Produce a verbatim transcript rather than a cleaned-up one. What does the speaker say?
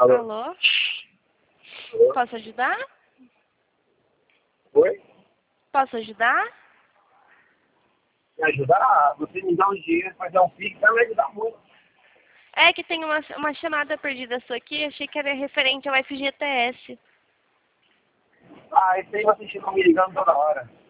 Alô? Alô? Alô? Posso ajudar? Oi? Posso ajudar? Me ajudar? Você me dá um dinheiro, fazer um pique, vai me ajudar muito. É que tem uma, uma chamada perdida sua aqui, achei que era referente ao F G T S. Ah, esse aí vocês ficam me ligando toda hora.